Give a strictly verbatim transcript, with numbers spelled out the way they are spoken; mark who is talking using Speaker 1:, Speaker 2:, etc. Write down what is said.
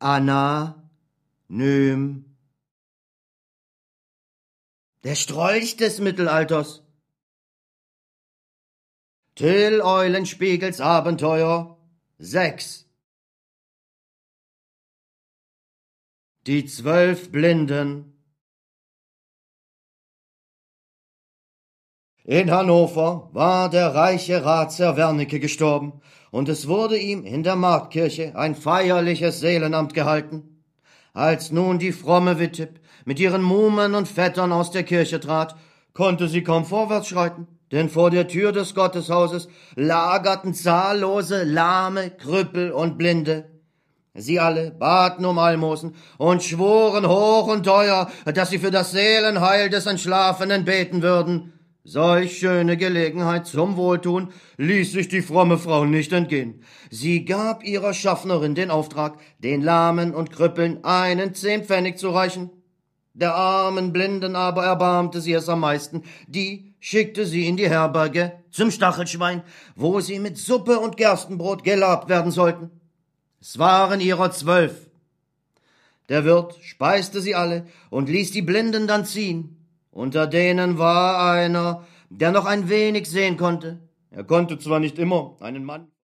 Speaker 1: Anonym. Der Strolch des Mittelalters. Till Eulenspiegels Abenteuer sechs. Die zwölf Blinden. In Hannover war der reiche Ratsherr Wernicke gestorben, und es wurde ihm in der Marktkirche ein feierliches Seelenamt gehalten. Als nun die fromme Wittib mit ihren Muhmen und Vettern aus der Kirche trat, konnte sie kaum vorwärts schreiten, denn vor der Tür des Gotteshauses lagerten zahllose Lahme, Krüppel und Blinde. Sie alle baten um Almosen und schworen hoch und teuer, dass sie für das Seelenheil des Entschlafenen beten würden. Solch schöne Gelegenheit zum Wohltun ließ sich die fromme Frau nicht entgehen. Sie gab ihrer Schaffnerin den Auftrag, den Lahmen und Krüppeln einen Zehnpfennig zu reichen. Der armen Blinden aber erbarmte sie es am meisten. Die schickte sie in die Herberge zum Stachelschwein, wo sie mit Suppe und Gerstenbrot gelabt werden sollten. Es waren ihrer zwölf. Der Wirt speiste sie alle und ließ die Blinden dann ziehen. Unter denen war einer, der noch ein wenig sehen konnte. Er konnte zwar nicht immer einen Mann